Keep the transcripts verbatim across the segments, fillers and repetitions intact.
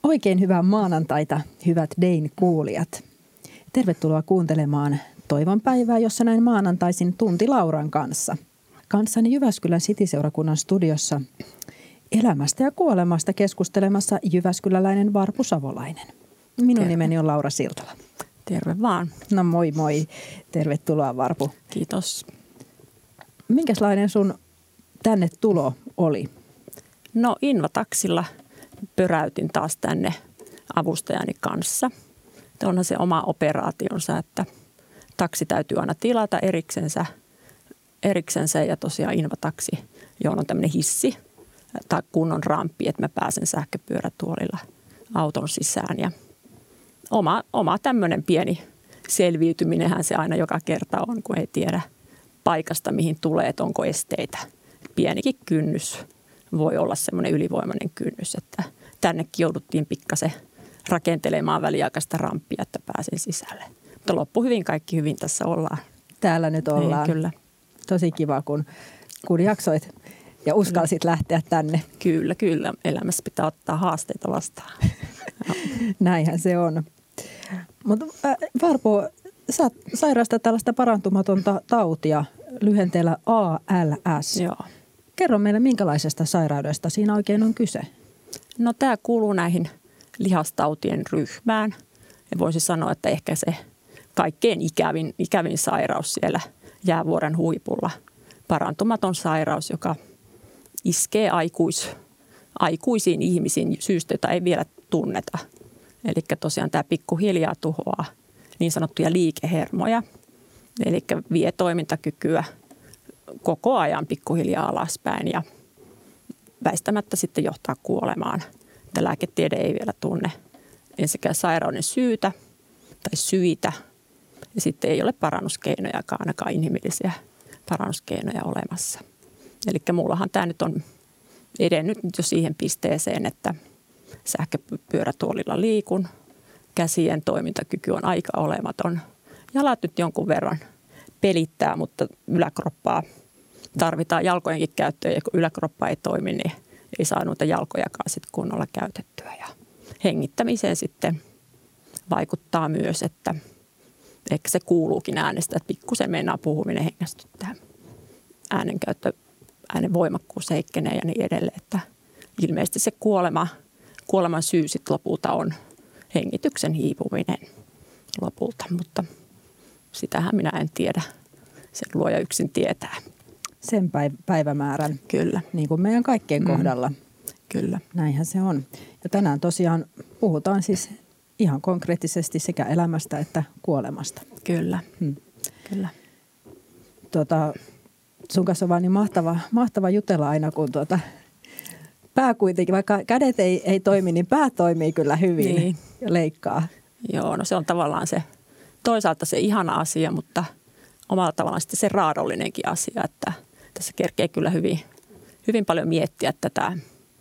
Oikein hyvää maanantaita, hyvät Dein-kuulijat. Tervetuloa kuuntelemaan Toivon päivää, jossa näin maanantaisin tunti Lauran kanssa. Kanssani Jyväskylän City-seurakunnan studiossa elämästä ja kuolemasta keskustelemassa jyväskyläläinen Varpu Savolainen. Minun Terve. Nimeni on Laura Siltala. Terve vaan. No moi moi. Tervetuloa Varpu. Kiitos. Minkälainen sun tänne tulo oli? No Invataksilla pöräytin taas tänne avustajani kanssa. Onhan se oma operaationsa, että taksi täytyy aina tilata eriksensä, eriksensä ja tosiaan Invataksi, johon on tämmöinen hissi tai kunnon ramppi, että mä pääsen sähköpyörätuolilla auton sisään. Ja oma, oma tämmöinen pieni selviytyminenhän se aina joka kerta on, kun ei tiedä paikasta, mihin tulee, että onko esteitä. Pienikin kynnys voi olla semmoinen ylivoimainen kynnys, että tännekin jouduttiin pikkasen rakentelemaan väliaikaista ramppia, että pääsin sisälle. Mutta loppu hyvin, kaikki hyvin tässä ollaan. Täällä nyt ollaan. Niin, kyllä. Tosi kiva, kun, kun jaksoit ja uskalsit lähteä tänne. Kyllä, kyllä. Elämässä pitää ottaa haasteita vastaan. Näinhän se on. Mutta äh, Varpu, sä sairastat tällaista parantumatonta tautia lyhenteellä A L S. Joo. Kerro meille, minkälaisesta sairaudesta siinä oikein on kyse? No tämä kuuluu näihin lihastautien ryhmään. Ja voisi sanoa, että ehkä se kaikkein ikävin, ikävin sairaus siellä jäävuoren huipulla. Parantumaton sairaus, joka iskee aikuis, aikuisiin ihmisiin syystä, jota ei vielä tunneta. Eli tosiaan tämä pikkuhiljaa tuhoaa niin sanottuja liikehermoja. Eli vie toimintakykyä koko ajan pikkuhiljaa alaspäin ja väistämättä sitten johtaa kuolemaan. Että lääketiede ei vielä tunne ensinnäkään sairauden syytä tai syitä. Ja sitten ei ole parannuskeinojakaan, ainakaan inhimillisiä parannuskeinoja olemassa. Eli mullahan tämä nyt on edennyt nyt jo siihen pisteeseen, että sähköpyörätuolilla liikun. Käsien toimintakyky on aika olematon. Jalat nyt jonkun verran pelittää, mutta yläkroppaa tarvitaan jalkojenkin käyttöön. Ja kun yläkroppa ei toimi, niin ei saa noita jalkojakaan sit kunnolla käytettyä. Ja hengittämiseen sitten vaikuttaa myös, että ehkä se kuuluukin äänestä, että pikkusen mennään puhuminen hengästyttää. Äänenkäyttö, äänen voimakkuus heikkenee ja niin edelleen. Että ilmeisesti se kuolema, kuoleman syy sitten lopulta on hengityksen hiipuminen lopulta, mutta sitähän minä en tiedä. Sen luoja yksin tietää. Sen päivämäärän. Kyllä. Niin kuin meidän kaikkien mm. kohdalla. Kyllä. Näinhän se on. Ja tänään tosiaan puhutaan siis ihan konkreettisesti sekä elämästä että kuolemasta. Kyllä. Hmm. Kyllä. Tuota, sun kanssa on vaan niin mahtava, mahtava jutella aina, kun tuota, pää kuitenkin, vaikka kädet ei, ei toimi, niin pää toimii kyllä hyvin niin. Ja leikkaa. Joo, no se on tavallaan se toisaalta se ihana asia, mutta omalla tavallaan sitten se raadollinenkin asia, että tässä kerkee kyllä hyvin, hyvin paljon miettiä tätä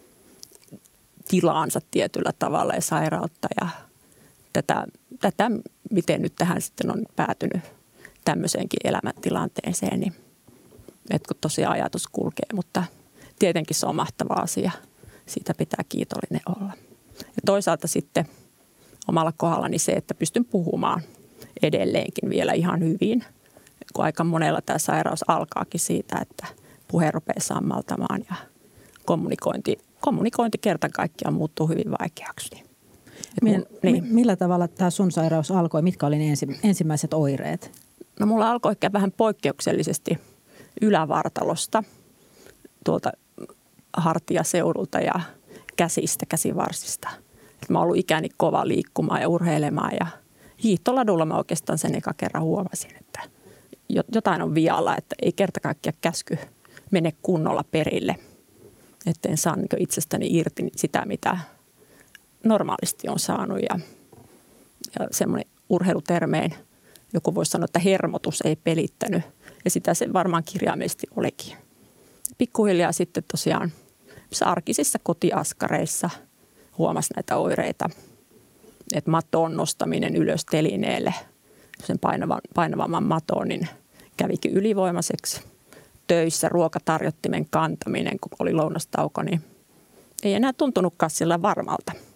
tilaansa tietyllä tavalla ja sairautta ja tätä, tätä miten nyt tähän sitten on päätynyt tämmöiseenkin elämäntilanteeseen, niin että kun tosiaan ajatus kulkee, mutta tietenkin se on mahtava asia, siitä pitää kiitollinen olla. Ja toisaalta sitten omalla kohdallani se, että pystyn puhumaan edelleenkin vielä ihan hyvin, kun aika monella tämä sairaus alkaakin siitä, että puhe rupeaa sammaltamaan ja kommunikointi, kommunikointi kerta kaikkiaan muuttuu hyvin vaikeaksi. Mun, niin. Millä tavalla tämä sun sairaus alkoi? Mitkä oli ne ensi, ensimmäiset oireet? No mulla alkoi ehkä vähän poikkeuksellisesti ylävartalosta, tuolta hartiaseudulta ja käsistä, käsivarsista. Et mä oon ollut ikäni kova liikkumaan ja urheilemaan ja hiihtoladulla mä oikeastaan sen eka kerran huomasin, että jotain on vialla, että ei kerta kaikkiaan käsky mene kunnolla perille. Että en saa niin itsestäni irti sitä, mitä normaalisti on saanut. Ja, ja semmoinen urheilutermeen, joku voisi sanoa, että hermotus ei pelittänyt. Ja sitä se varmaan kirjaimellisesti olikin. Pikkuhiljaa sitten tosiaan arkisissa kotiaskareissa huomasi näitä oireita. Että maton nostaminen ylös telineelle, sen painavan, painavamman maton, niin kävikin ylivoimaiseksi. Töissä ruokatarjottimen kantaminen, kun oli lounastauko, niin ei enää tuntunutkaan sillä varmalta.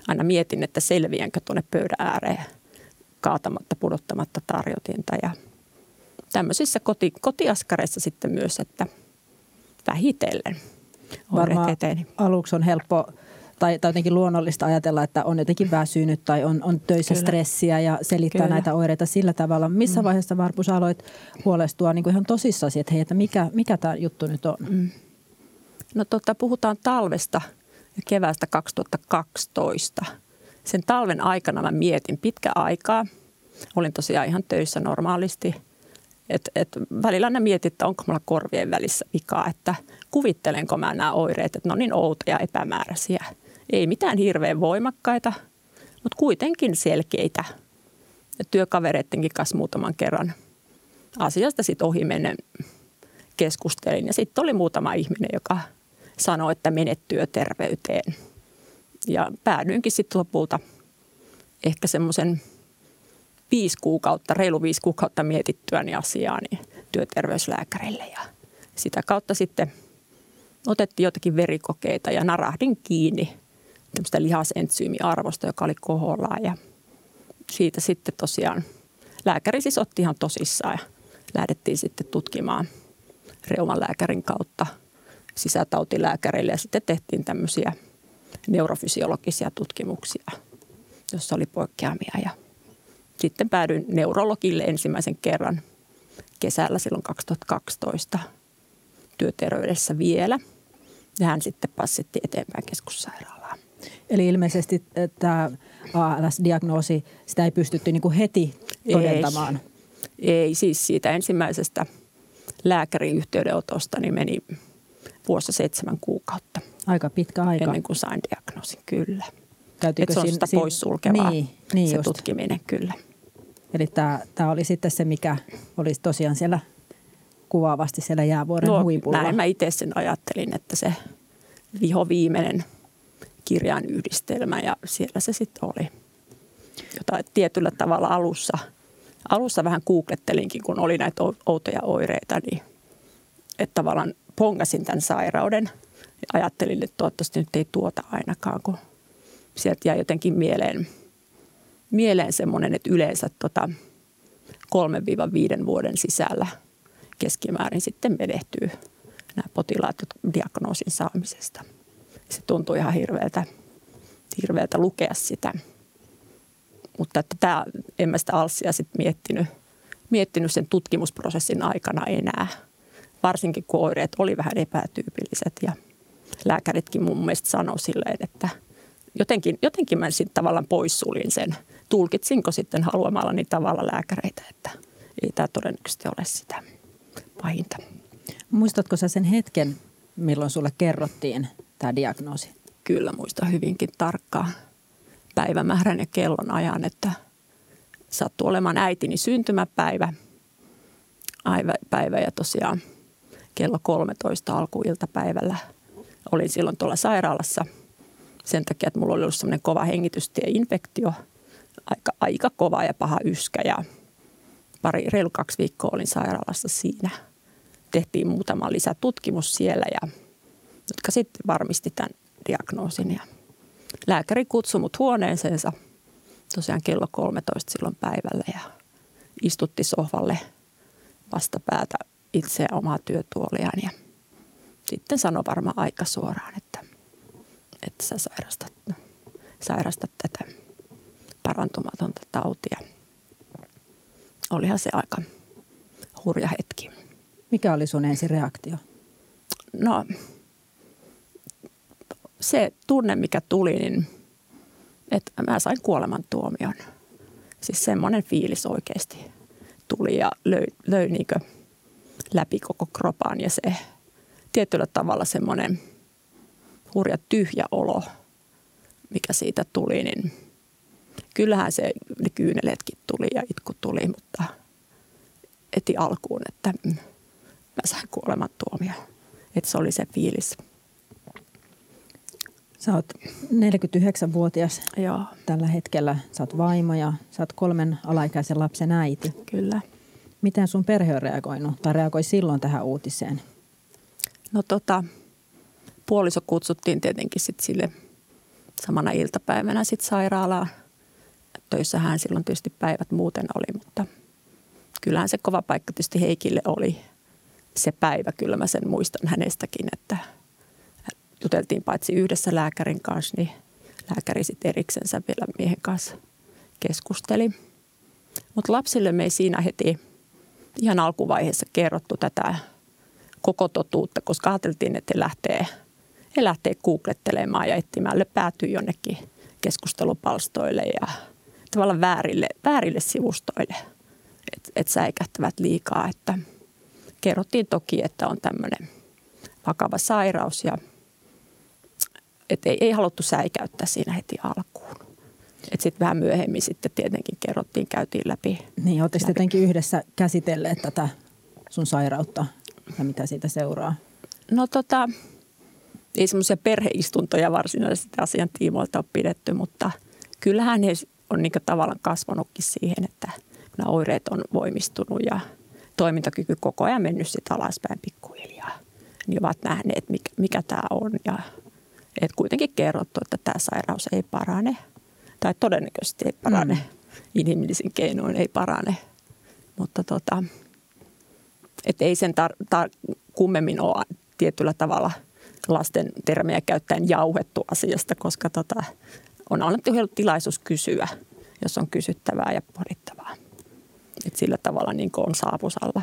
aina mietin, että selviänkö tuonne pöydän ääreen kaatamatta, pudottamatta tarjotinta. Ja tämmöisissä koti, kotiaskareissa sitten myös, että vähitellen varmaan aluksi on helppo tai, tai jotenkin luonnollista ajatella, että on jotenkin väsynyt tai on, on töissä Kyllä. stressiä ja selittää Kyllä. näitä oireita sillä tavalla. Missä mm. vaiheessa, Varpus, aloit huolestua niin kuin ihan tosissasi, että hei, että mikä, mikä tämä juttu nyt on? Mm. No tota, puhutaan talvesta ja keväästä kaksituhattakaksitoista. Sen talven aikana mä mietin pitkä aikaa. Olin tosiaan ihan töissä normaalisti. Et, et välillä ne mietin, että onko mulla korvien välissä vikaa, että kuvittelenko mä nämä oireet, että ne on niin outoja ja epämääräisiä. Ei mitään hirveän voimakkaita, mutta kuitenkin selkeitä. Ja työkavereittenkin kanssa muutaman kerran asiasta sitten ohi menen keskustelin. Ja sitten oli muutama ihminen, joka sanoi, että menet työterveyteen. Ja päädyinkin sitten lopulta ehkä semmoisen viisi kuukautta, reilu viisi kuukautta mietittyäni asiaa niin työterveyslääkärille. Ja sitä kautta sitten otettiin jotakin verikokeita ja narahdin kiinni tämmöistä lihasentsyymiarvosta, joka oli kohollaan. Ja siitä sitten tosiaan lääkäri siis otti ihan tosissaan ja lähdettiin sitten tutkimaan reumalääkärin kautta sisätautilääkärille. Ja sitten tehtiin tämmöisiä neurofysiologisia tutkimuksia, jossa oli poikkeamia. Ja sitten päädyin neurologille ensimmäisen kerran kesällä silloin kaksituhattakaksitoista työterveydessä vielä. Ja hän sitten passittiin eteenpäin keskussairaalaan. Eli ilmeisesti tämä A L S-diagnoosi, sitä ei pystytty niin kuin heti todentamaan? Ei, ei, siis siitä ensimmäisestä lääkärin yhteydenotosta niin meni vuosi seitsemän kuukautta. Aika pitkä aika. Ennen kuin sain diagnoosin, kyllä. Että se on sitä sin, poissulkevaa, niin, niin se just. tutkiminen, kyllä. Eli tämä, tämä oli sitten se, mikä olisi tosiaan siellä kuvaavasti siellä jäävuoren no, huipulla. Näin mä itse sen ajattelin, että se vihoviimeinen kirjan yhdistelmä ja siellä se sitten oli. Jota tietyllä tavalla alussa, alussa vähän googlettelinkin, kun oli näitä outoja oireita, niin että tavallaan pongasin tämän sairauden ja ajattelin, että toivottavasti nyt ei tuota ainakaan, kun sieltä jäi jotenkin mieleen, mieleen semmoinen, että yleensä tota kolmesta viiteen vuoden sisällä keskimäärin sitten menehtyy nämä potilaat diagnoosin saamisesta. Se tuntui ihan hirveältä, hirveältä lukea sitä. Mutta että tämä, en mä sitä alssia sitten miettinyt, miettinyt sen tutkimusprosessin aikana enää. Varsinkin kun oireet oli vähän epätyypilliset ja lääkäritkin mun mielestä sanoi silleen, että jotenkin, jotenkin mä sitten tavallaan poissulin sen. Tulkitsinko sitten haluamallani tavalla lääkäreitä, että ei tämä todennäköisesti ole sitä pahinta. Muistatko sä sen hetken, milloin sulle kerrottiin tämä diagnoosi? Kyllä muistan hyvinkin tarkkaan päivämäärän ja kellon ajan, että sattui olemaan äitini syntymäpäivä päivä ja tosiaan kello kolmetoista alkuiltapäivällä olin silloin tuolla sairaalassa sen takia, että mulla oli ollut semmoinen kova hengitystieinfektio, aika, aika kova ja paha yskä ja pari, reilu kaksi viikkoa olin sairaalassa siinä. Tehtiin muutama lisätutkimus siellä, ja, jotka sitten varmisti tämän diagnoosin. Ja lääkäri kutsui mut huoneeseensa tosiaan kello kolmetoista silloin päivällä ja istutti sohvalle vastapäätä itseä omaa työtuoliaan. Ja sitten sanoi varmaan aika suoraan, että, että sä sairastat, sairastat tätä parantumatonta tautia. Olihan se aika hurja hetki. Mikä oli sun ensireaktio? No se tunne, mikä tuli, niin että mä sain kuolemantuomion. Siis semmoinen fiilis oikeasti tuli ja löi, löi niin kuin läpi koko kropan. Ja se tietyllä tavalla semmoinen hurja tyhjä olo, mikä siitä tuli, niin kyllähän se ne kyyneletkin tuli ja itku tuli, mutta eti alkuun, että mä sain kuolemantuomio. Että se oli se fiilis. Sä oot neljäkymmentäyhdeksänvuotias Joo. tällä hetkellä. Sä oot vaimo ja sä oot kolmen alaikäisen lapsen äiti. Kyllä. Miten sun perhe on reagoinut tai reagoi silloin tähän uutiseen? No tota, puoliso kutsuttiin tietenkin sitten sille samana iltapäivänä sitten sairaalaan. Töissähän silloin tietysti päivät muuten oli, mutta kyllähän se kova paikka tietysti Heikille oli se päivä. Kyllä mä sen muistan hänestäkin, että juteltiin paitsi yhdessä lääkärin kanssa, niin lääkäri sitten eriksensä vielä miehen kanssa keskusteli. Mutta lapsille me ei siinä heti ihan alkuvaiheessa kerrottu tätä koko totuutta, koska ajateltiin, että he lähtee, he lähtee googlettelemaan ja etsimään, päätyy jonnekin keskustelupalstoille ja tavallaan väärille, väärille sivustoille, että et säikähtävät liikaa. Että kerrottiin toki, että on tämmöinen vakava sairaus ja että ei, ei haluttu säikäyttää siinä heti alkuun. Että sitten vähän myöhemmin sitten tietenkin kerrottiin, käytiin läpi. Niin, oletteko jotenkin yhdessä käsitelleet tätä sun sairautta ja mitä siitä seuraa? No tota, ei semmoisia perheistuntoja varsinaisesti asian tiimoilta ole pidetty, mutta kyllähän he on niin tavallaan kasvanutkin siihen, että nämä oireet on voimistunut ja toimintakyky koko ajan mennyt sitten alaspäin pikkuhiljaa. Niin ovat nähneet, mikä, mikä tämä on ja et kuitenkin kerrottu, että tämä sairaus ei parane. Tai todennäköisesti ei parane. Mm. Inhimillisin keinoin ei parane. Mutta tota, et ei sen tar- tar- kummemmin ole tietyllä tavalla lasten termejä käyttäen jauhettu asiasta, koska tota, on annettu tilaisuus kysyä, jos on kysyttävää ja pohdittavaa. Et sillä tavalla niin kuin on saapusalla.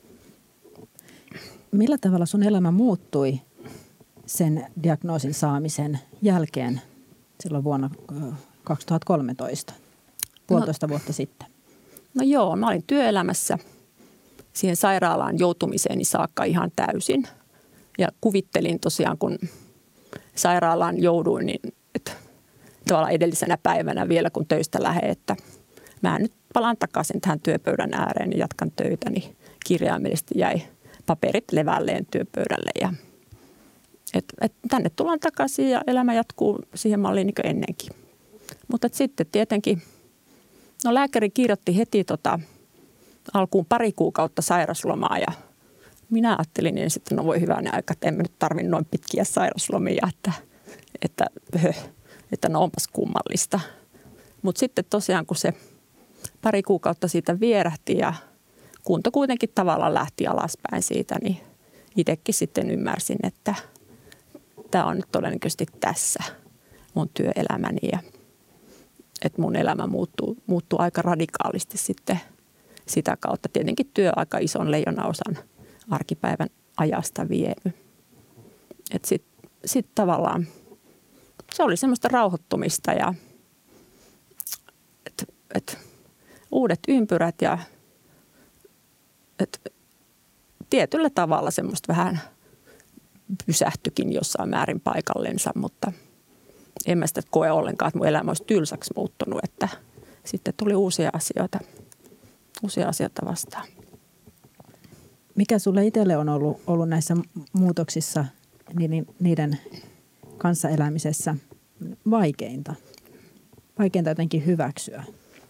Millä tavalla sun elämä muuttui sen diagnoosin saamisen jälkeen silloin vuonna kaksituhattakolmetoista, puolitoista no, vuotta sitten? No joo, mä olin työelämässä siihen sairaalaan joutumiseeni saakka ihan täysin. Ja kuvittelin tosiaan, kun sairaalaan jouduin, niin että tavallaan edellisenä päivänä vielä kun töistä lähden, että mä nyt palaan takaisin tähän työpöydän ääreen ja jatkan töitä, niin kirjaimellisesti jäi paperit levälleen työpöydälle ja et, et tänne tullaan takaisin ja elämä jatkuu siihen malliin niin kuin ennenkin. Mutta sitten tietenkin, no lääkäri kirjoitti heti tota, alkuun pari kuukautta sairaslomaa ja minä ajattelin ensin, että no voi hyvänä aika, että en mä nyt tarvitse noin pitkiä sairaslomia, että, että, että no onpas kummallista. Mutta sitten tosiaan kun se pari kuukautta siitä vierähti ja kunto kuitenkin tavallaan lähti alaspäin siitä, niin itsekin sitten ymmärsin, että tämä on nyt todennäköisesti tässä mun työelämäni ja että mun elämä muuttuu, muuttuu aika radikaalisti sitten sitä kautta. Tietenkin työ aika ison leijonaosan arkipäivän ajasta vienyt. Että sitten sit tavallaan se oli semmoista rauhoittumista ja et, et, uudet ympyrät ja et, tietyllä tavalla semmoista vähän pysähtyikin jossain määrin paikallensa, mutta en mä sitä koe ollenkaan, että mun elämä olisi tylsäksi muuttunut, että sitten tuli uusia asioita, uusia asioita vastaan. Mikä sulle itselle on ollut, ollut näissä muutoksissa, niiden, niiden kanssa elämisessä vaikeinta? Vaikeinta jotenkin hyväksyä?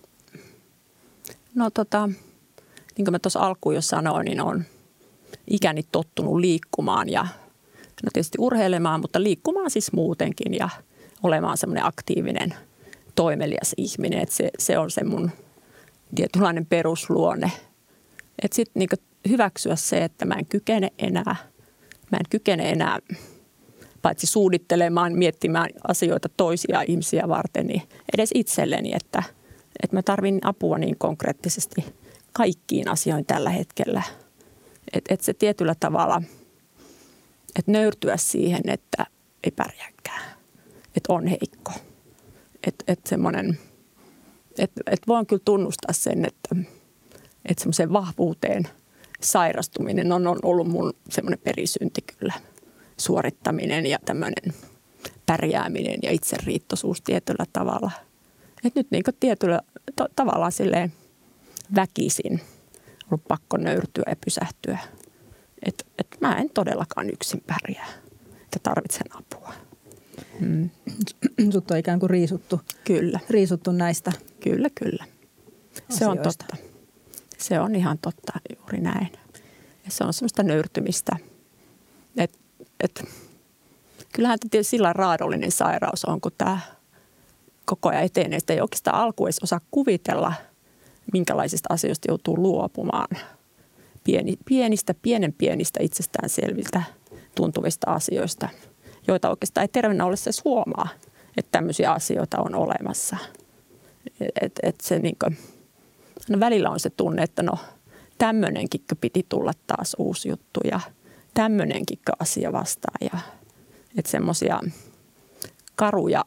No tota, niin kuin mä tuossa alkuun jo sanoin, niin olen ikäni tottunut liikkumaan ja no tietysti urheilemaan, mutta liikkumaan siis muutenkin ja olemaan semmoinen aktiivinen, toimelias ihminen. Että se, se on se mun tietynlainen perusluonne. Että sitten niin hyväksyä se, että mä en kykene enää, mä en kykene enää paitsi suunnittelemaan, miettimään asioita toisia ihmisiä varten, niin edes itselleni, että, että mä tarvin apua niin konkreettisesti kaikkiin asioihin tällä hetkellä. Että et se tietyllä tavalla, että nöyrtyä siihen, että ei pärjääkään, että on heikko. Että et semmoinen, että et voin kyllä tunnustaa sen, että et semmoiseen vahvuuteen sairastuminen on, on ollut mun semmoinen perisynti kyllä. Suorittaminen ja tämmöinen pärjääminen ja itseriittoisuus tietyllä tavalla. Et nyt niin kuin tietyllä to, tavalla silleen väkisin ollut pakko nöyrtyä ja pysähtyä. Että et mä en todellakaan yksin pärjää, että tarvitsen apua. Mm. Sut on ikään kuin riisuttu. Kyllä. Riisuttu näistä. Kyllä, kyllä. Se asioista. on totta. Se on ihan totta, juuri näin. Ja se on semmoista nöyrtymistä. Että et, kyllähän tämä tietysti sillä raadollinen sairaus on, kun tämä koko ajan etenee. Sitä ei oikeastaan alkuun edes osaa kuvitella, minkälaisista asioista joutuu luopumaan. Pieni, pienistä, pienen pienistä itsestäänselviltä tuntuvista asioista, joita oikeastaan ei terveenä ole se huomaa, että tämmöisiä asioita on olemassa. Et, et se niin kuin, no välillä on se tunne, että no tämmöinenkin piti tulla taas uusi juttu ja tämmöinenkin asia vastaan. Ja, että semmoisia karuja,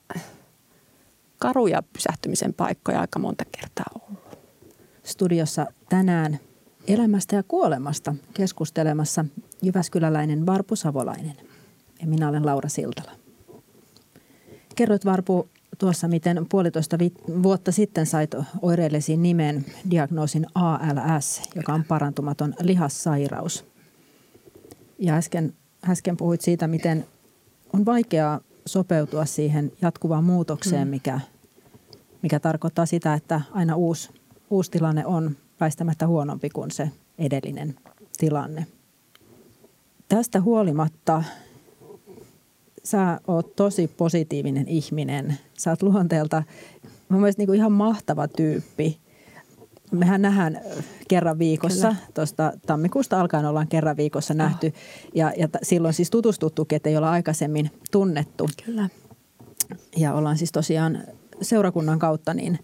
karuja pysähtymisen paikkoja aika monta kertaa ollut. Studiossa tänään elämästä ja kuolemasta keskustelemassa jyväskyläläinen Varpu Savolainen. Ja minä olen Laura Siltala. Kerroit, Varpu, tuossa, miten puolitoista vi- vuotta sitten sait oireillesi nimen diagnoosin A L S, joka on parantumaton lihassairaus. Ja äsken, äsken puhuit siitä, miten on vaikeaa sopeutua siihen jatkuvaan muutokseen, mikä, mikä tarkoittaa sitä, että aina uusi, uusi tilanne on väistämättä huonompi kuin se edellinen tilanne. Tästä huolimatta sä oot tosi positiivinen ihminen. Sä oot luonteelta mun mielestä niin kuin ihan mahtava tyyppi. Mehän nähdään kerran viikossa. Tuosta tammikuusta alkaen ollaan kerran viikossa nähty. Oh. Ja, ja t- silloin siis tutustuttukin, että ei olla aikaisemmin tunnettu. Kyllä. Ja ollaan siis tosiaan seurakunnan kautta niin,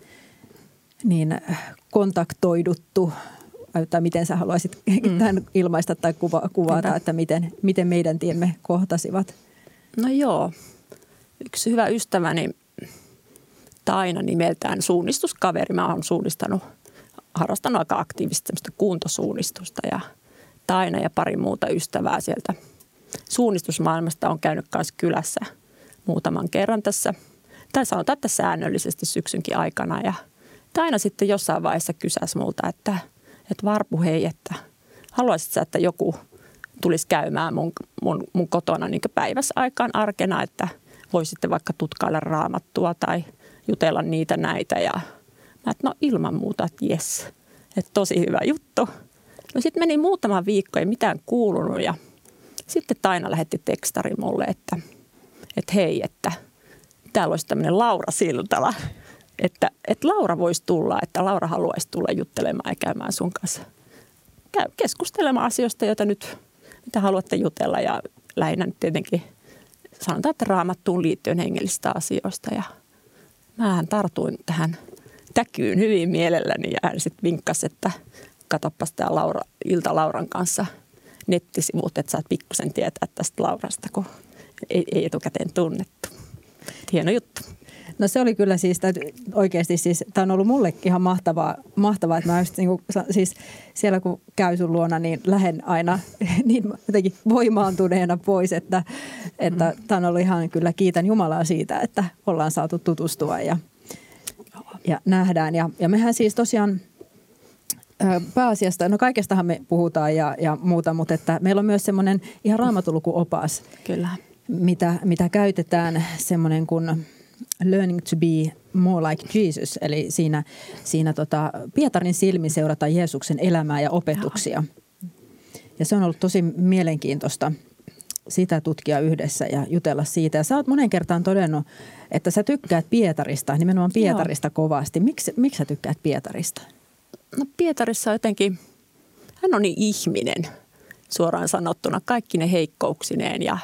niin kontaktoiduttu. Tai miten sä haluaisit mm. tämän ilmaista tai kuva, kuvata, Entä? että miten, miten meidän tiemme kohtasivat? No joo. Yksi hyvä ystäväni Taina nimeltään suunnistuskaveri. Mä oon suunnistanut, harrastanut aika aktiivisesti semmoista kuntosuunnistusta ja Taina ja pari muuta ystävää sieltä suunnistusmaailmasta on käynyt kanssa kylässä muutaman kerran tässä. Tai sanotaan, että säännöllisesti syksynkin aikana ja Taina sitten jossain vaiheessa kysäsi multa, että, että Varpu hei, että haluaisit sä, että joku tulisi käymään mun, mun, mun kotona niin päivässä aikaan arkena, että voisitte vaikka tutkailla raamattua tai jutella niitä näitä. Ja mä että no ilman muuta, että jes, että tosi hyvä juttu. No sitten meni muutama viikko, ei mitään kuulunut ja sitten Taina lähetti tekstari mulle, että, että hei, että täällä olisi tämmöinen Laura Siltala, että, että Laura voisi tulla, että Laura haluaisi tulla juttelemaan ja käymään sun kanssa. Käy keskustelemaan asioista, joita nyt mitä haluatte jutella ja lähinnä nyt tietenkin sanotaan, että Raamattuun liittyen hengellisistä asioista. Ja mähän tartuin tähän täkyyn hyvin mielelläni ja hän sitten vinkkasi, että katoppas tämä Laura, Ilta Lauran kanssa nettisivut, että saat pikkusen tietää tästä Laurasta, kun ei, ei etukäteen tunnettu. Hieno juttu. No se oli kyllä siis, oikeasti siis, tämä on ollut mullekin ihan mahtavaa, mahtavaa että mä just niin kuin, siis siellä kun käy sun luona, niin lähden aina niin jotenkin voimaantuneena pois, että, että mm. tämä on ollut ihan kyllä, kiitän Jumalaa siitä, että ollaan saatu tutustua ja, ja nähdään. Ja, ja mehän siis tosiaan pääasiasta, no kaikestahan me puhutaan ja, ja muuta, mutta että meillä on myös semmoinen ihan raamatulukuopas, kyllä. Mitä, mitä käytetään semmoinen kuin Learning to be more like Jesus, eli siinä, siinä tota Pietarin silmin seurata Jeesuksen elämää ja opetuksia. Ja se on ollut tosi mielenkiintoista sitä tutkia yhdessä ja jutella siitä. Ja sä oot monen kertaan todennut, että sä tykkäät Pietarista, nimenomaan Pietarista Joo. kovasti. Miksi, miksi sä tykkäät Pietarista? No Pietarissa jotenkin, hän on niin ihminen suoraan sanottuna, kaikki ne heikkouksineen ja,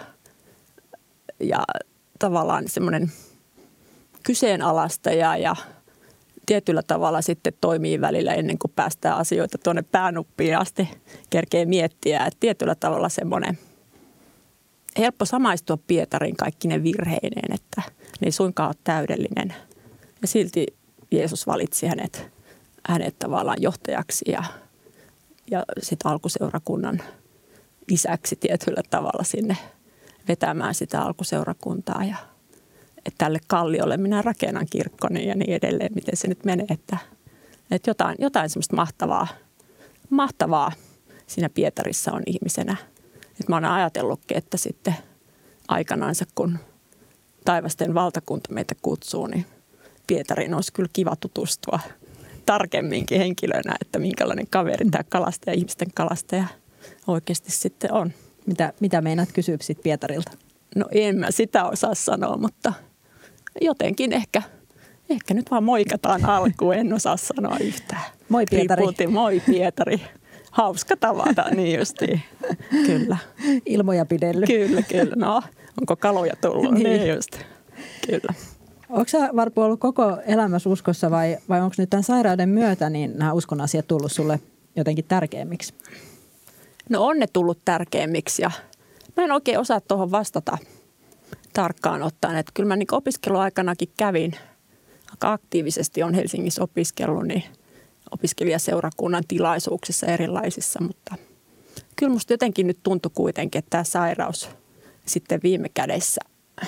ja tavallaan semmoinen kyseenalaistaja ja tietyllä tavalla sitten toimii välillä ennen kuin päästään asioita tuonne päänuppiin asti, kerkee miettiä. Että tietyllä tavalla semmoinen helppo samaistua Pietarin kaikki ne virheineen, että ne ei suinkaan ole täydellinen. Ja silti Jeesus valitsi hänet, hänet tavallaan johtajaksi ja, ja sitten alkuseurakunnan isäksi tietyllä tavalla sinne vetämään sitä alkuseurakuntaa ja että tälle kalliolle minä rakennan kirkkoni ja niin edelleen, miten se nyt menee, että, että jotain, jotain semmoista mahtavaa, mahtavaa siinä Pietarissa on ihmisenä. Että mä oon ajatellutkin, että sitten aikanaansa, kun taivasten valtakunta meitä kutsuu, niin Pietariin olisi kyllä kiva tutustua tarkemminkin henkilönä, että minkälainen kaveri tämä kalastaja, ihmisten kalastaja oikeasti sitten on. Mitä, mitä meinaat kysyä sitten Pietarilta? No en mä sitä osaa sanoa, mutta jotenkin ehkä, ehkä nyt vaan moikataan alkuun. En osaa sanoa yhtään. Moi Pietari. Riippuutin, moi Pietari. Hauska tavata, niin justiin. Kyllä. Ilmoja pidellyt. Kyllä, kyllä. No, onko kaloja tullut? Niin. Niin just. Kyllä. Onko sä, Varpu, ollut koko elämässä uskossa vai, vai onko nyt tämän sairauden myötä niin nämä uskon asiat tullut sulle jotenkin tärkeämmiksi? No on ne tullut tärkeämmiksi ja mä en oikein osaa tuohon vastata tarkkaan ottaen. Että kyllä mä niin opiskeluaikanakin kävin aika aktiivisesti, on Helsingissä opiskellut, niin opiskelijaseurakunnan tilaisuuksissa erilaisissa, mutta kyllä musta jotenkin nyt tuntui kuitenkin, että tämä sairaus sitten viime kädessä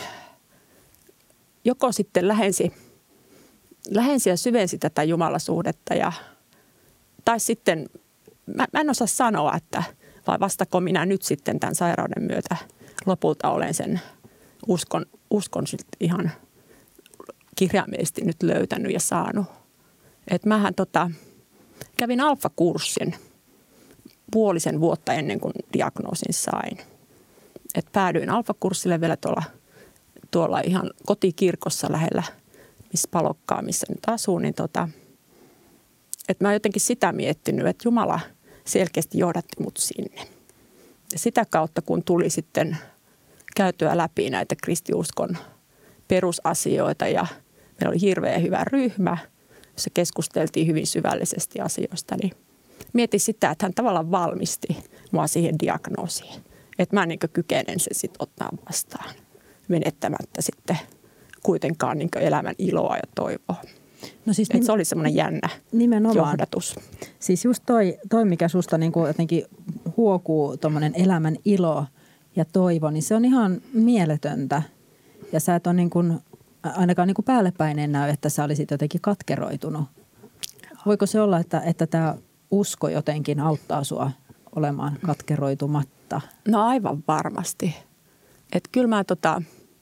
joko sitten lähensi, lähensi ja syvensi tätä jumalasuhdetta ja tai sitten, mä, mä en osaa sanoa, että vai vastako minä nyt sitten tämän sairauden myötä lopulta olen sen uskon, uskon ihan kirjaimellisesti nyt löytänyt ja saanut. Että mähän tota, kävin alfakurssin puolisen vuotta ennen kuin diagnoosin sain. Et päädyin alfakurssille vielä tuolla, tuolla ihan kotikirkossa lähellä, missä Palokkaa, missä nyt asuu. Niin tota, että mä oon jotenkin sitä miettinyt, että Jumala selkeästi johdatti mut sinne. Ja sitä kautta, kun tuli sitten käytyä läpi näitä kristiuskon perusasioita ja meillä oli hirveän hyvä ryhmä, jossa keskusteltiin hyvin syvällisesti asioista, niin mietin sitä, että hän tavallaan valmisti mua siihen diagnoosiin. Että mä niin kykenen sen sitten ottaa vastaan, menettämättä sitten kuitenkaan niin elämän iloa ja toivoa. No siis nim- se oli semmoinen jännä nimenomaan johdatus. Siis just toi, toi mikä susta niin kuin jotenkin huokuu tommoinen elämän ilo ja toivo, niin se on ihan mieletöntä. Ja sä et ole niin kuin, ainakaan niin kuin päällepäin en näy, että sä olisit jotenkin katkeroitunut. Voiko se olla, että, että tämä usko jotenkin auttaa sua olemaan katkeroitumatta? No aivan varmasti. Että kyllä mä tota,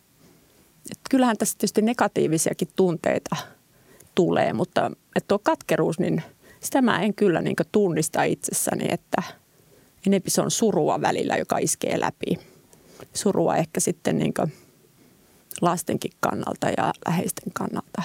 et kyllähän tässä tietysti negatiivisiakin tunteita tulee, mutta että tuo katkeruus, niin sitä mä en kyllä niin kuin tunnista itsessäni, että enempi se on surua välillä, joka iskee läpi. Surua ehkä sitten niin kuin lastenkin kannalta ja läheisten kannalta.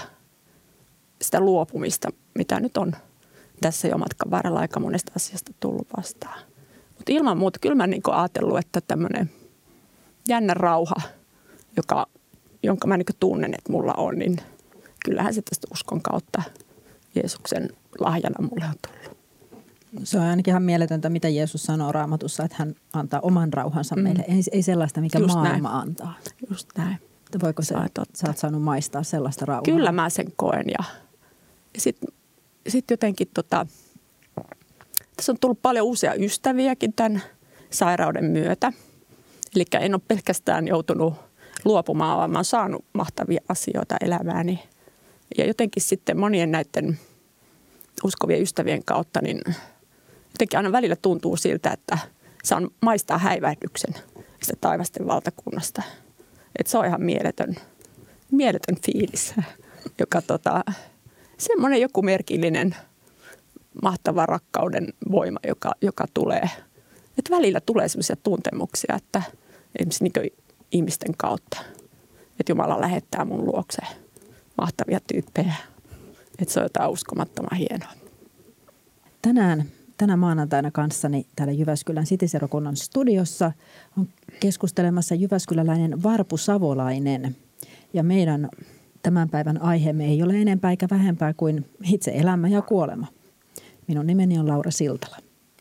Sitä luopumista, mitä nyt on tässä jo matkan varrella aika monesta asiasta tullut vastaan. Mutta ilman muuta kyllä mä niin kuin ajatellut, että tämmöinen jännä rauha, joka, jonka mä niin kuin tunnen, että mulla on, niin kyllähän se tästä uskon kautta Jeesuksen lahjana mulle on tullut. Se on ainakin ihan mieletöntä, mitä Jeesus sanoo Raamatussa, että hän antaa oman rauhansa mm. meille. Ei, ei sellaista, mikä Just maailma näin. antaa. Just näin. Voiko se, sä oot saanut maistaa sellaista rauhaa? Kyllä mä sen koen. Ja sitten sit jotenkin tota, tässä on tullut paljon uusia ystäviäkin tämän sairauden myötä. Eli en ole pelkästään joutunut luopumaan, vaan mä oon saanut mahtavia asioita elämääni. Ja jotenkin sitten monien näiden uskovien ystävien kautta, niin jotenkin aina välillä tuntuu siltä, että saan maistaa häivähdyksen sitä taivasten valtakunnasta. Että se on ihan mieletön, mieletön fiilis, joka tota, semmoinen joku merkillinen mahtava rakkauden voima, joka, joka tulee. Että välillä tulee semmoisia tuntemuksia, että esimerkiksi niin ihmisten kautta, että Jumala lähettää mun luokseen mahtavia tyyppejä. Että se on jotain uskomattoman hienoa. Tänään, tänä maanantaina kanssani täällä Jyväskylän City-seurakunnan studiossa on keskustelemassa jyväskyläläinen Varpu Savolainen. Ja meidän tämän päivän aiheemme ei ole enempää eikä vähempää kuin itse elämä ja kuolema. Minun nimeni on Laura Siltala.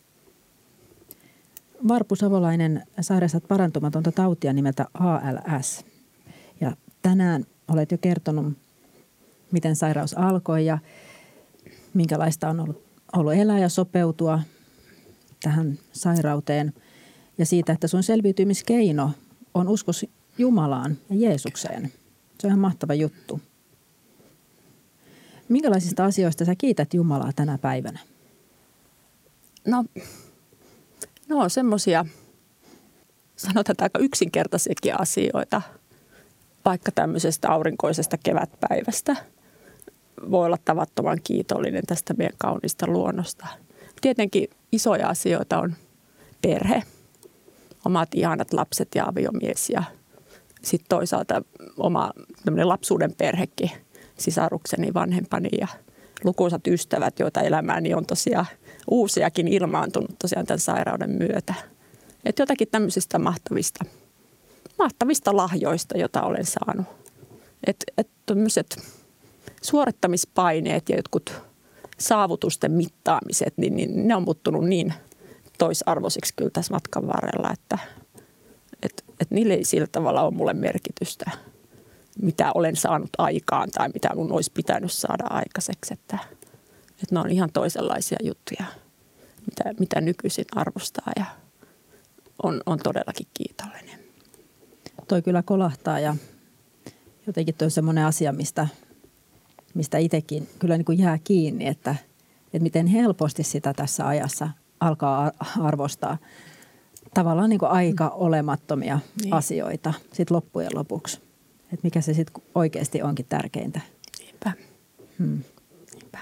Varpu Savolainen, sairastat parantumatonta tautia nimeltä A L S. Ja tänään olet jo kertonut, miten sairaus alkoi ja minkälaista on ollut, ollut elää ja sopeutua tähän sairauteen. Ja siitä, että sun selviytymiskeino on uskos Jumalaan ja Jeesukseen. Se on ihan mahtava juttu. Minkälaisista asioista sä kiität Jumalaa tänä päivänä? No, no on semmoisia, sanotaan aika yksinkertaisiakin asioita. Vaikka tämmöisestä aurinkoisesta kevätpäivästä voi olla tavattoman kiitollinen tästä meidän kaunista luonnosta. Tietenkin isoja asioita on perhe, omat ihanat lapset ja aviomies ja sitten toisaalta oma lapsuuden perhekin, sisarukseni, vanhempani ja lukuisat ystävät, joita elämääni on tosiaan uusiakin ilmaantunut tosiaan tämän sairauden myötä. Että jotakin tämmöisistä mahtavista, mahtavista lahjoista, joita olen saanut. Että et tämmöiset suorittamispaineet ja jotkut saavutusten mittaamiset, niin, niin ne on muuttunut niin toisarvoisiksi kyllä tässä matkan varrella, että et, et niille ei sillä tavalla ole mulle merkitystä, mitä olen saanut aikaan tai mitä mun olisi pitänyt saada aikaiseksi. Että, että ne on ihan toisenlaisia juttuja, mitä, mitä nykyisin arvostaa ja on, on todellakin kiitollinen. Toi kyllä kolahtaa ja jotenkin toi on semmoinen asia, mistä, mistä itsekin kyllä niin kuin jää kiinni, että, että miten helposti sitä tässä ajassa alkaa arvostaa tavallaan niin kuin aika olemattomia niin. asioita sit loppujen lopuksi. Että mikä se sitten oikeasti onkin tärkeintä. Niinpä. Hmm. Niinpä.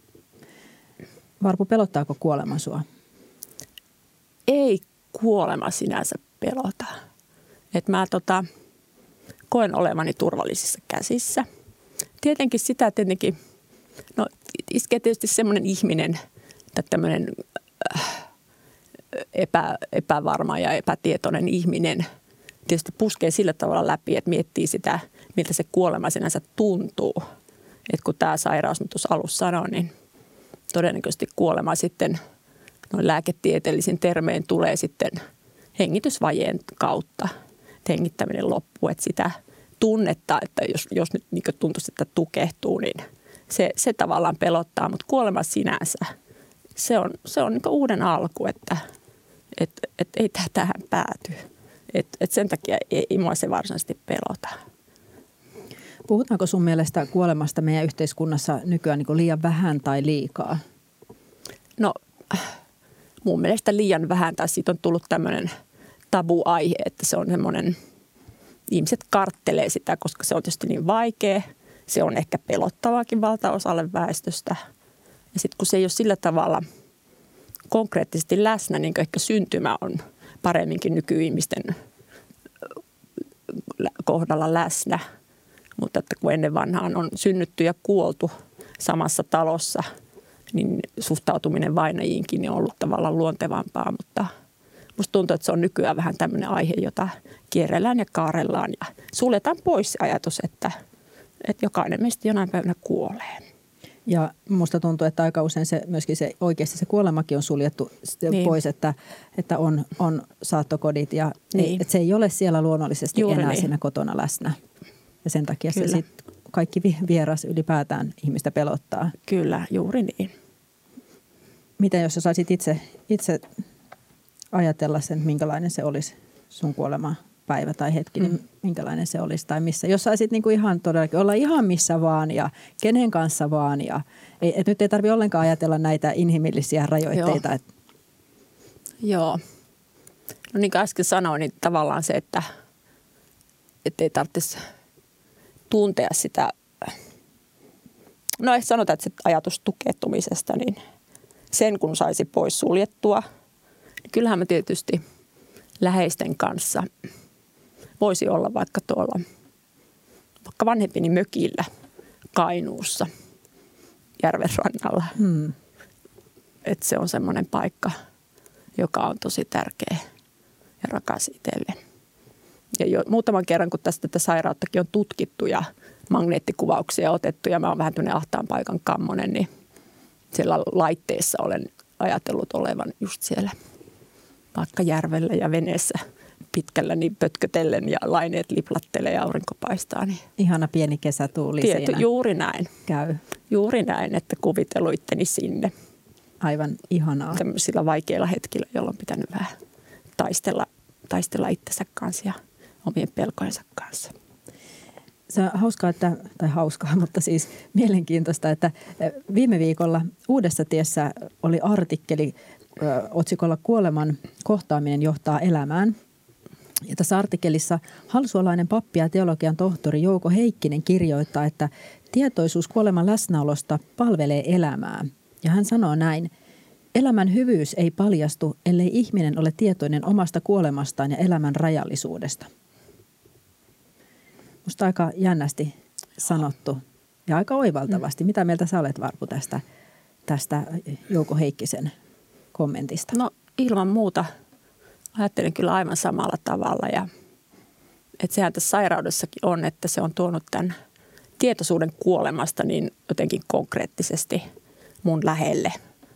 Varpu, pelottaako kuolema sua? Ei kuolema sinänsä pelota. Et mä tota, koen olevani turvallisissa käsissä. Tietenkin sitä tietenkin, no iskee tietysti semmoinen ihminen, että tämmöinen äh, epä, epävarma ja epätietoinen ihminen tietysti puskee sillä tavalla läpi, että miettii sitä, miltä se kuolema sinänsä tuntuu. Että kun tämä sairaus, mitä tuossa alussa sanoin, niin todennäköisesti kuolema sitten noin lääketieteellisin termein tulee sitten hengitysvajeen kautta. Että hengittäminen loppuu, että sitä tunnetta, että jos, jos nyt niin tuntuisi, että tukehtuu, niin se, se tavallaan pelottaa. Mutta kuolema sinänsä, se on, se on niin uuden alku, että et, et ei tämä tähän pääty. Et, et sen takia ei, ei mua se varsinaisesti pelota. Puhutaanko sun mielestä kuolemasta meidän yhteiskunnassa nykyään niin kuin liian vähän tai liikaa? No mun mielestä liian vähän, tai siitä on tullut tämmöinen tabu-aihe, että se on semmoinen, ihmiset karttelee sitä, koska se on tietysti niin vaikea. Se on ehkä pelottavaakin valtaosalle väestöstä. Ja sitten kun se ei ole sillä tavalla konkreettisesti läsnä, niin kuin ehkä syntymä on paremminkin nykyihmisten kohdalla läsnä. Mutta että kun ennen vanhaan on synnytty ja kuoltu samassa talossa, niin suhtautuminen vainajiinkin on ollut tavallaan luontevampaa. Mutta musta tuntuu, että se on nykyään vähän tämmöinen aihe, jota kierrellään ja kaarellaan ja suljetaan pois se ajatus, että, että jokainen meistä jonain päivänä kuolee. Ja musta tuntuu, että aika usein se, myöskin se, oikeasti se kuolemakin on suljettu niin. pois, että, että on, on saattokodit ja niin. ei, että se ei ole siellä luonnollisesti Juuri enää niin. siinä kotona läsnä. Ja sen takia Kyllä. se sit kaikki vieras ylipäätään ihmistä pelottaa. Kyllä, juuri niin. Miten jos sä saisit itse, itse ajatella sen, minkälainen se olisi sun kuolema päivä tai hetki, mm. niin minkälainen se olisi tai missä. Jos saisit niinku ihan todellakin olla ihan missä vaan ja kenen kanssa vaan. Ja, ei, et nyt ei tarvitse ollenkaan ajatella näitä inhimillisiä rajoitteita. Joo. Et. Joo. No niin kuin äsken sanoin, niin tavallaan se, että et ei tarvitsisi tuntea sitä, no ei sanota, että se ajatus tukehtumisesta, niin sen kun saisi pois suljettua, niin kyllähän mä tietysti läheisten kanssa voisi olla vaikka tuolla, vaikka vanhempini mökillä Kainuussa järven rannalla. Hmm. Että se on semmoinen paikka, joka on tosi tärkeä ja rakas itselle. Ja jo muutaman kerran, kun tästä tätä sairauttakin on tutkittu ja magneettikuvauksia otettu ja mä oon vähän tämmöinen ahtaan paikan kammonen, niin siellä laitteessa olen ajatellut olevan just siellä vaikka järvellä ja veneessä pitkällä niin pötkötellen ja laineet liplattelee ja aurinko paistaa. Niin ihana pieni kesätuuli tieto, siinä. Juuri näin. Käy. Juuri näin, että kuvitellut itteni sinne. Aivan ihanaa. Tämmöisillä vaikeilla hetkillä, jolloin on pitänyt vähän taistella, taistella itsensä kanssa ja omien pelkojensa kanssa. Se on hauskaa, että, tai hauskaa, mutta siis mielenkiintoista, että viime viikolla Uudessa tiessä oli artikkeli ö, otsikolla Kuoleman kohtaaminen johtaa elämään. Ja tässä artikkelissa halsuolainen pappi ja teologian tohtori Jouko Heikkinen kirjoittaa, että tietoisuus kuoleman läsnäolosta palvelee elämää. Ja hän sanoo näin: elämän hyvyys ei paljastu, ellei ihminen ole tietoinen omasta kuolemastaan ja elämän rajallisuudesta. Musta aika jännästi sanottu ja aika oivaltavasti. Mitä mieltä sä olet, Varpu, tästä, tästä Jouko Heikkisen kommentista? No ilman muuta ajattelen kyllä aivan samalla tavalla. Ja, että sehän tässä sairaudessakin on, että se on tuonut tämän tietoisuuden kuolemasta niin jotenkin konkreettisesti mun lähelle.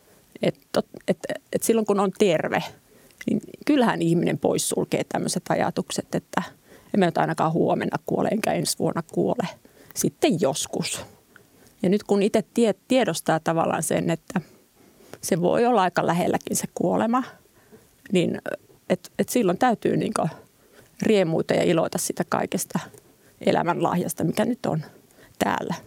Että et, et silloin kun on terve, niin kyllähän ihminen poissulkee tämmöiset ajatukset, että en mä nyt ainakaan huomenna kuole enkä ensi vuonna kuole. Sitten joskus. Ja nyt kun itse tiedostaa tavallaan sen, että se voi olla aika lähelläkin se kuolema, niin et, et silloin täytyy niinku riemuita ja iloita sitä kaikesta elämänlahjasta, mikä nyt on täällä.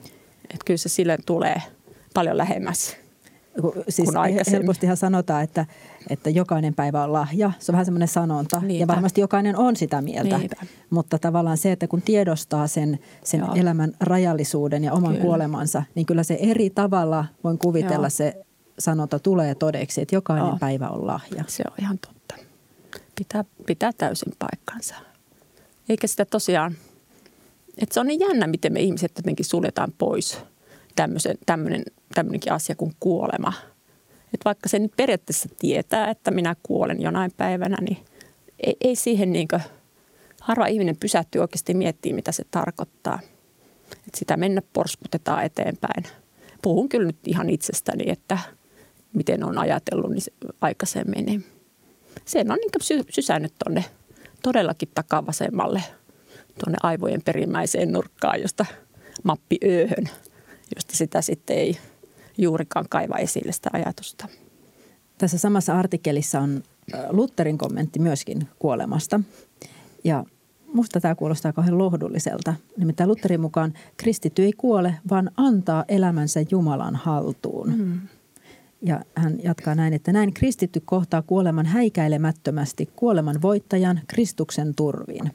Et kyllä se silloin tulee paljon lähemmäs. Siis helpostihan sanotaan, että, että jokainen päivä on lahja. Se on vähän semmoinen sanonta. Niinpä. Ja varmasti jokainen on sitä mieltä. Niinpä. Mutta tavallaan se, että kun tiedostaa sen, sen elämän rajallisuuden ja oman kyllä. kuolemansa, niin kyllä se eri tavalla, voin kuvitella, Joo. se sanonta tulee todeksi, että jokainen Joo. päivä on lahja. Se on ihan totta. Pitää, pitää täysin paikkansa. Eikä sitä tosiaan, että se on niin jännä, miten me ihmiset jotenkin suljetaan pois tämmöinen, tämmöinenkin asia kuin kuolema. Että vaikka se nyt periaatteessa tietää, että minä kuolen jonain päivänä, niin ei, ei siihen niin kuin, harva ihminen pysähtyy oikeasti miettimään, mitä se tarkoittaa. Että sitä mennä porskutetaan eteenpäin. Puhun kyllä nyt ihan itsestäni, että miten on ajatellut niin aikaisemmin. Niin sen on niin kuin sy- sysännyt tuonne todellakin takavasemmalle, tuonne aivojen perimmäiseen nurkkaan, josta mappi ööhön, josta sitä sitten ei juurikaan kaiva esille sitä ajatusta. Tässä samassa artikkelissa on Lutherin kommentti myöskin kuolemasta. Ja musta tämä kuulostaa kauhean lohdulliselta. Nimittäin Lutherin mukaan kristitty ei kuole, vaan antaa elämänsä Jumalan haltuun. Mm. Ja hän jatkaa näin, että näin kristitty kohtaa kuoleman häikäilemättömästi kuoleman voittajan Kristuksen turviin.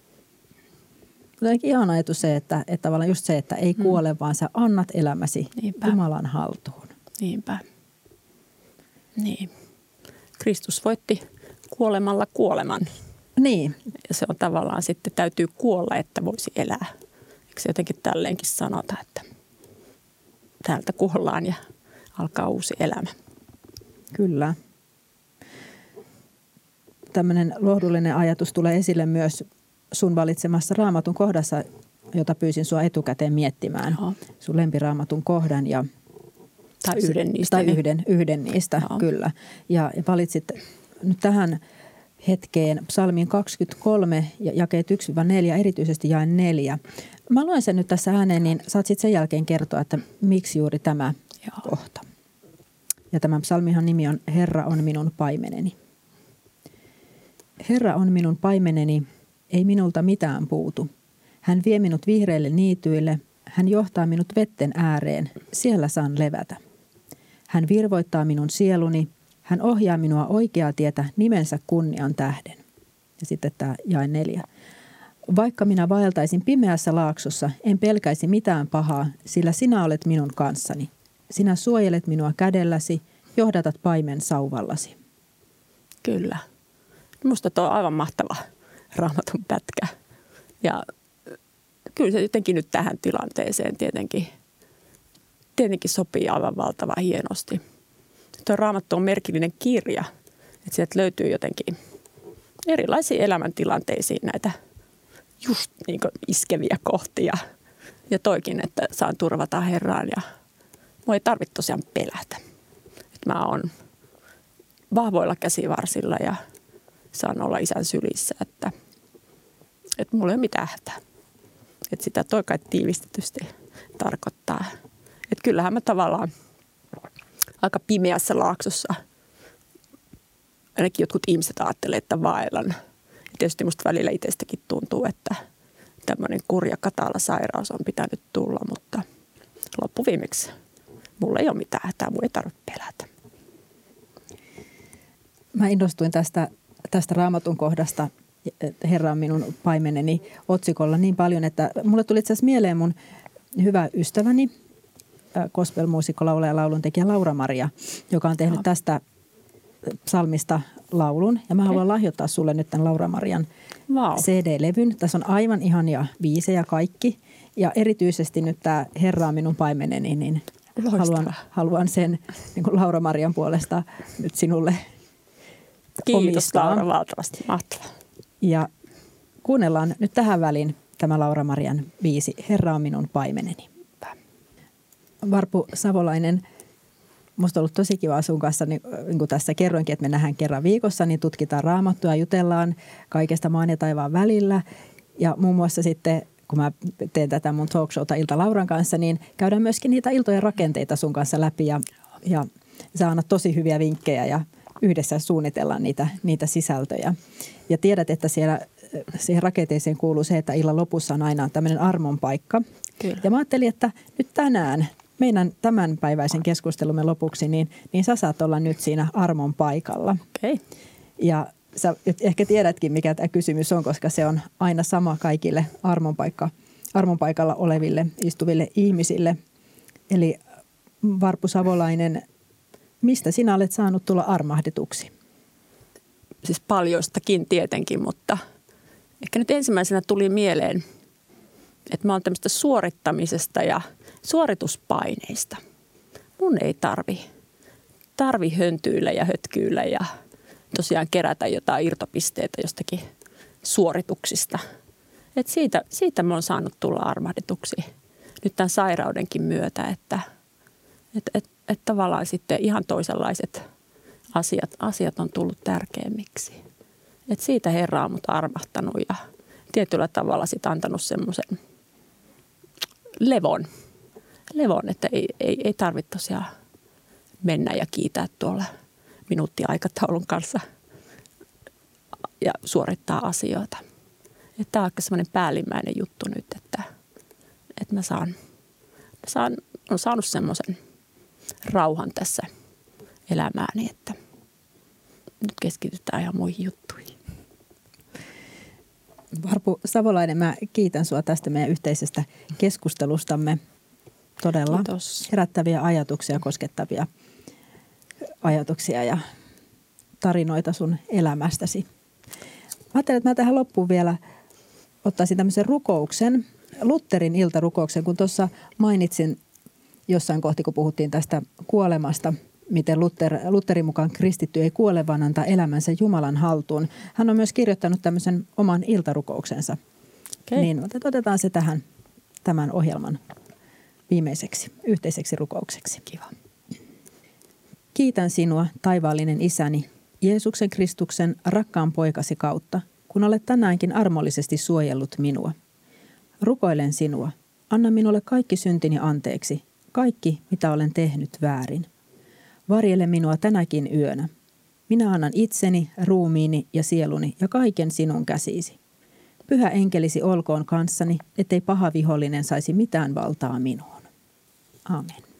Jotenkin ihana ajatus se, että, että tavallaan just se, että ei kuole, mm. vaan sä annat elämäsi Niinpä. Jumalan haltuun. Niinpä. Niin. Kristus voitti kuolemalla kuoleman. Niin. Ja se on tavallaan sitten täytyy kuolla, että voisi elää. Eikö se jotenkin tälleenkin sanota, että täältä kuollaan ja alkaa uusi elämä. Kyllä. Tämmöinen lohdullinen ajatus tulee esille myös sun valitsemassa Raamatun kohdassa, jota pyysin sua etukäteen miettimään. Oho. Sun lempiraamatun kohdan. Ja tai yhden niistä. Tai yhden, yhden niistä, Oho. kyllä. Ja, ja valitsit nyt tähän hetkeen psalmin kaksikymmentäkolme ja jakeet yksi neljä, erityisesti jae neljä. Mä luen sen nyt tässä ääneen, niin saat sitten sen jälkeen kertoa, että miksi juuri tämä Joo. kohta. Ja tämän psalmihan nimi on Herra on minun paimeneni. Herra on minun paimeneni, ei minulta mitään puutu. Hän vie minut vihreille niityille, hän johtaa minut vetten ääreen, siellä saan levätä. Hän virvoittaa minun sieluni, hän ohjaa minua oikeaa tietä nimensä kunnian tähden. Ja sitten tämä jae neljä. Vaikka minä vaeltaisin pimeässä laaksossa, en pelkäisi mitään pahaa, sillä sinä olet minun kanssani. Sinä suojelet minua kädelläsi, johdatat paimen sauvallasi. Kyllä. Minusta tuo on aivan mahtava Raamatun pätkä. Ja kyllä se jotenkin nyt tähän tilanteeseen tietenkin, tietenkin sopii aivan valtavan hienosti. Tuo Raamattu on merkillinen kirja, että sieltä löytyy jotenkin erilaisiin elämäntilanteisiin näitä just niin kuin iskeviä kohtia. Ja toikin, että saan turvata Herraan ja minua ei tarvitse tosiaan pelätä. Että mä oon vahvoilla käsivarsilla ja saan olla isän sylissä, että, että mulla ei ole mitään hätää. Että sitä toi kai tiivistetysti tarkoittaa. Että kyllähän mä tavallaan aika pimeässä laaksossa, ainakin jotkut ihmiset ajattelee, että vaellan. Ja tietysti musta välillä itsestäkin tuntuu, että tämmöinen kurja katala sairaus on pitänyt tulla, mutta loppuviimeksi mulla ei ole mitään hätää, mulla ei tarvitse pelätä. Mä innostuin tästä, tästä Raamatun kohdasta, Herra on minun paimeneni, otsikolla niin paljon, että mulle tuli itse asiassa mieleen mun hyvä ystäväni, gospel-muusikko, laulaja ja lauluntekijä Laura Maria, joka on tehnyt tästä psalmista laulun ja mä haluan lahjoittaa sulle nyt tämän Laura Marian wow. C D-levyn. Tässä on aivan ihania biisejä kaikki ja erityisesti nyt tämä Herra on minun paimeneni, niin haluan, haluan sen niin kuin Laura Marian puolesta nyt sinulle Kiitos omistaa. Laura, valtavasti mahtavaa. Ja kuunnellaan nyt tähän väliin tämä Laura Marian biisi Herra on minun paimeneni. Varpu Savolainen, musta on ollut tosi kiva sun kanssa, niin, niin kuin tässä kerroinkin, että me nähdään kerran viikossa, niin tutkitaan Raamattua ja jutellaan kaikesta maan ja taivaan välillä. Ja muun muassa sitten, kun mä teen tätä mun talkshowta Ilta Lauran kanssa, niin käydään myöskin niitä iltojen rakenteita sun kanssa läpi ja, ja sä annat tosi hyviä vinkkejä ja yhdessä suunnitellaan niitä, niitä sisältöjä. Ja tiedät, että siellä siihen rakenteeseen kuuluu se, että illan lopussa on aina tämmöinen armon paikka. Kyllä. Ja mä ajattelin, että nyt tänään meidän tämänpäiväisen keskustelumme lopuksi, niin, niin sä saat olla nyt siinä armon paikalla. Okay. Ja sä ehkä tiedätkin, mikä tämä kysymys on, koska se on aina sama kaikille armon, paikka, armon paikalla oleville istuville ihmisille. Eli Varpu Savolainen, mistä sinä olet saanut tulla armahdituksi? Siis paljoistakin tietenkin, mutta ehkä nyt ensimmäisenä tuli mieleen, että mä oon tämmöistä suorittamisesta ja suorituspaineista. Mun ei tarvi, tarvi höntyillä ja hötkyillä ja tosiaan kerätä jotain irtopisteitä jostakin suorituksista. Et siitä, siitä mä oon saanut tulla armahdituksi nyt tämän sairaudenkin myötä, että et, et, et tavallaan sitten ihan toisenlaiset asiat, asiat on tullut tärkeämmiksi. Et siitä Herra on mut armahtanut ja tietyllä tavalla sit antanut semmoisen levon. Levon, että ei, ei, ei tarvitse tosiaan mennä ja kiitää tuolla minuuttiaikataulun kanssa ja suorittaa asioita. Tämä on aika semmoinen päällimmäinen juttu nyt, että, että mä saan, mä saan, olen saanut semmoisen rauhan tässä elämääni, että nyt keskitytään ihan muihin juttuihin. Varpu Savolainen, mä kiitän sua tästä meidän yhteisestä keskustelustamme. Todella Kiitos. Herättäviä ajatuksia, koskettavia ajatuksia ja tarinoita sun elämästäsi. Mä ajattelin, että mä tähän loppuun vielä ottaisin tämmöisen rukouksen, Lutherin iltarukouksen, kun tuossa mainitsin jossain kohti, kun puhuttiin tästä kuolemasta, miten Luther, Lutherin mukaan kristitty ei kuole, vaan antaa elämänsä Jumalan haltuun. Hän on myös kirjoittanut tämmöisen oman iltarukouksensa. Okay. Niin otetaan se tähän tämän ohjelman viimeiseksi, yhteiseksi rukoukseksi. Kiva. Kiitän sinua, taivaallinen Isäni, Jeesuksen Kristuksen rakkaan poikasi kautta, kun olet tänäänkin armollisesti suojellut minua. Rukoilen sinua, anna minulle kaikki syntini anteeksi, kaikki mitä olen tehnyt väärin. Varjele minua tänäkin yönä. Minä annan itseni, ruumiini ja sieluni ja kaiken sinun käsiisi. Pyhä enkelisi olkoon kanssani, ettei paha vihollinen saisi mitään valtaa minuun. Amen.